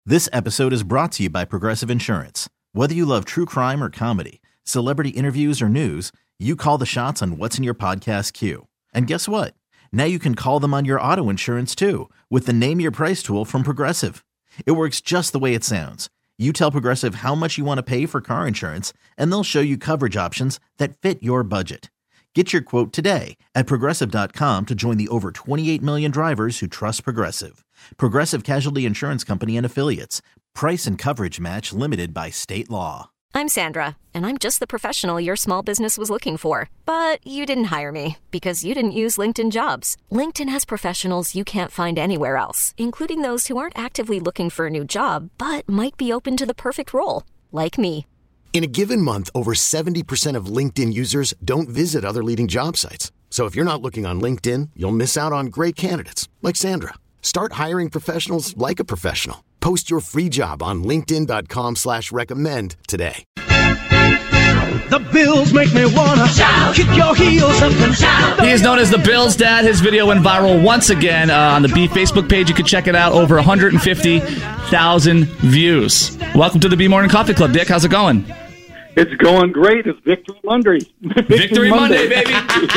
This episode is brought to you by Progressive Insurance. Whether you love true crime or comedy, celebrity interviews or news, you call the shots on what's in your podcast queue. And guess what? Now you can call them on your auto insurance too with the Name Your Price tool from Progressive. It works just the way it sounds. You tell Progressive how much you want to pay for car insurance, and they'll show you coverage options that fit your budget. Get your quote today at Progressive.com to join the over 28 million drivers who trust Progressive. Progressive Casualty Insurance Company and Affiliates. Price and coverage match limited by state law. I'm Sandra, and I'm just the professional your small business was looking for. But you didn't hire me because you didn't use LinkedIn Jobs. LinkedIn has professionals you can't find anywhere else, including those who aren't actively looking for a new job, but might be open to the perfect role, like me. In a given month, over 70% of LinkedIn users don't visit other leading job sites. So if you're not looking on LinkedIn, you'll miss out on great candidates like Sandra. Start hiring professionals like a professional. Post your free job on linkedin.com/recommend today. The Bills make me wanna shout, kick your heels up and shout. He is known as the Bills Dad. His video went viral once again on the B Facebook page. You can check it out. Over 150,000 views. Welcome to the B Morning Coffee Club, Dick. How's it going? It's going great. It's Victory Monday. Victory Monday, baby.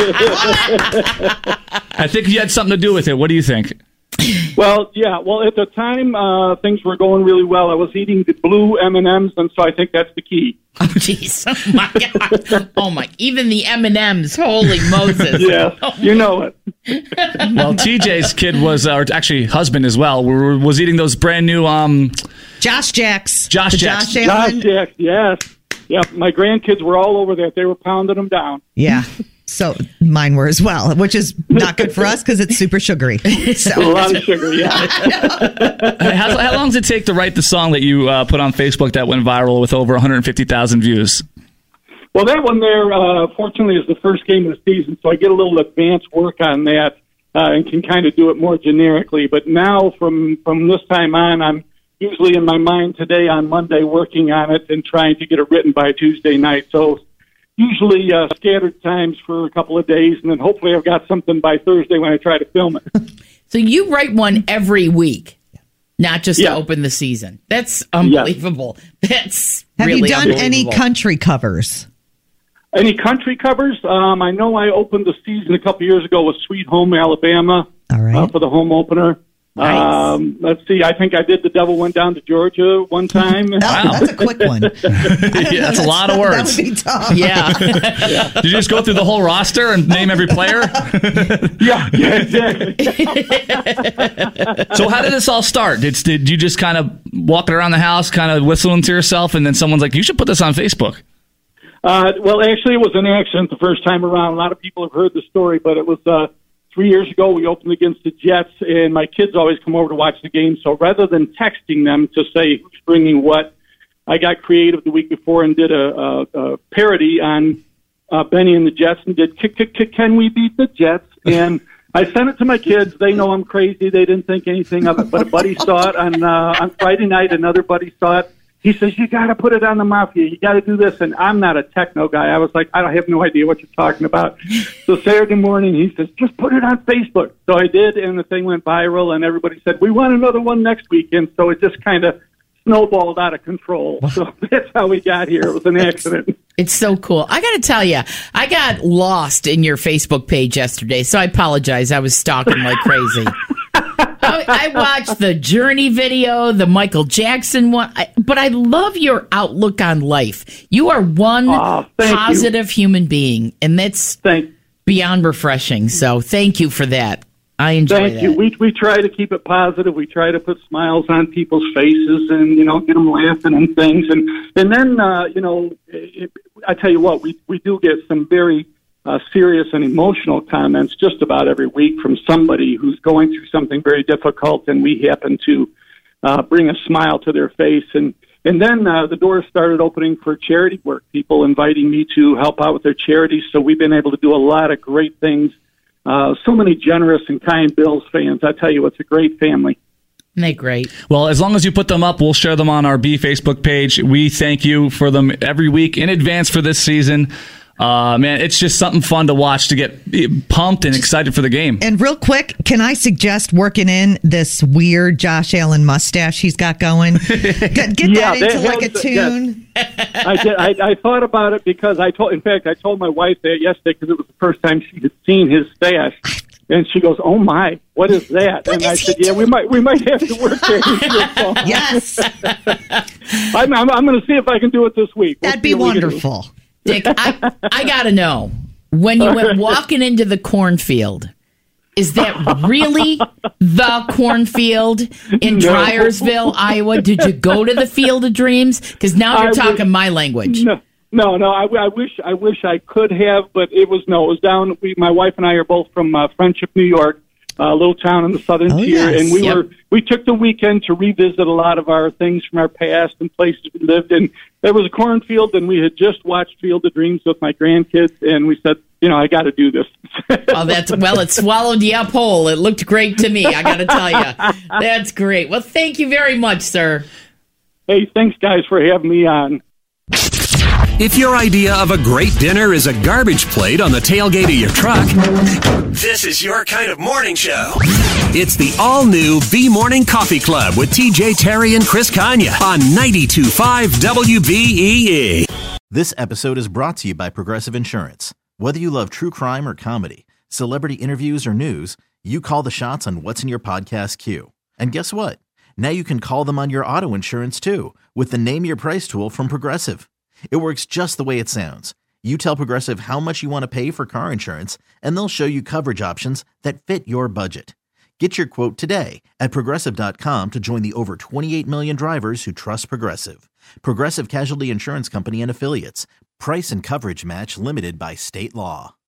I think you had something to do with it. What do you think? Well, yeah. Well, at the time, things were going really well. I was eating the blue M&Ms, and so I think that's the key. Oh, jeez. Oh, my God. Oh, my. Even the M&Ms. Holy Moses. Yeah, you know it. Well, TJ's kid was, or actually husband as well, was eating those brand new... Josh Jacks. Josh Jacks. Josh Jacks, yes. Yeah, my grandkids were all over that. They were pounding them down. Yeah. So mine were as well, which is not good for us because it's super sugary. So. A lot of sugar, yeah. How long does it take to write the song that you put on Facebook that went viral with over 150,000 views? Well, that one there, fortunately, is the first game of the season, so I get a little advanced work on that and can kind of do it more generically. But now, from this time on, I'm usually in my mind today on Monday working on it and trying to get it written by Tuesday night. So usually scattered times for a couple of days, and then hopefully I've got something by Thursday when I try to film it. So you write one every week, not just to open the season. That's unbelievable. That's Have really you done any country covers? Any country covers? I know I opened the season a couple years ago with Sweet Home Alabama for the home opener. Nice. Let's see. I think I did The Devil Went Down to Georgia one time. Wow, that's a quick one. Yeah, that's a lot of words. That would be tough. Yeah. Did you just go through the whole roster and name every player? Yeah, exactly. So how did this all start? Did you just kind of walking around the house, kind of whistling to yourself, and then someone's like, you should put this on Facebook? Well, actually, it was an accident the first time around. A lot of people have heard the story, but it was 3 years ago. We opened against the Jets, and my kids always come over to watch the game. So rather than texting them to say who's bringing what, I got creative the week before and did a parody on Benny and the Jets and did Can We Beat the Jets? And I sent it to my kids. They know I'm crazy. They didn't think anything of it, but a buddy saw it on Friday night. Another buddy saw it. He says, you got to put it on the Mafia. You got to do this. And I'm not a techno guy. I was like, I have no idea what you're talking about. So Saturday morning, he says, just put it on Facebook. So I did, and the thing went viral, and everybody said, we want another one next week. And so it just kind of snowballed out of control. So that's how we got here. It was an accident. It's so cool. I got to tell you, I got lost in your Facebook page yesterday, so I apologize. I was stalking like crazy. I watched the Journey video, the Michael Jackson one, but I love your outlook on life. You are one positive human being, and that's beyond refreshing. So thank you for that. I enjoy that. Thank you. We try to keep it positive. We try to put smiles on people's faces and, get them laughing and things. And then, I tell you what, we do get some very serious and emotional comments just about every week from somebody who's going through something very difficult, and we happen to bring a smile to their face. And then the doors started opening for charity work, people inviting me to help out with their charities. So we've been able to do a lot of great things. So many generous and kind Bills fans. I tell you, it's a great family. Isn't that great? Well, as long as you put them up, we'll share them on our B Facebook page. We thank you for them every week in advance for this season. Man, it's just something fun to watch to get pumped and excited for the game. And real quick, can I suggest working in this weird Josh Allen mustache he's got going? Get that into like a tune. Yes. I thought about it because I told my wife that yesterday because it was the first time she had seen his stash. And she goes, "Oh my, what is that?" And I said, "Yeah, we might have to work there." Yes, I'm going to see if I can do it this week. That'd be wonderful. Dick, I got to know, when you went walking into the cornfield, is that really the cornfield in Dryersville, Iowa? Did you go to the Field of Dreams? Because now you're talking my language. No. I wish I could have, but it was down. My wife and I are both from Friendship, New York, a little town in the southern tier, yes. And we took the weekend to revisit a lot of our things from our past and places we lived in. There was a cornfield, and we had just watched Field of Dreams with my grandkids, and we said, I got to do this. It swallowed you up whole. It looked great to me, I got to tell you. That's great. Well, thank you very much, sir. Hey, thanks, guys, for having me on. If your idea of a great dinner is a garbage plate on the tailgate of your truck, this is your kind of morning show. It's the all-new B-Morning Coffee Club with TJ Terry and Chris Kanya on 92.5 WBEE. This episode is brought to you by Progressive Insurance. Whether you love true crime or comedy, celebrity interviews or news, you call the shots on what's in your podcast queue. And guess what? Now you can call them on your auto insurance too with the Name Your Price tool from Progressive. It works just the way it sounds. You tell Progressive how much you want to pay for car insurance, and they'll show you coverage options that fit your budget. Get your quote today at Progressive.com to join the over 28 million drivers who trust Progressive. Progressive Casualty Insurance Company and Affiliates. Price and coverage match limited by state law.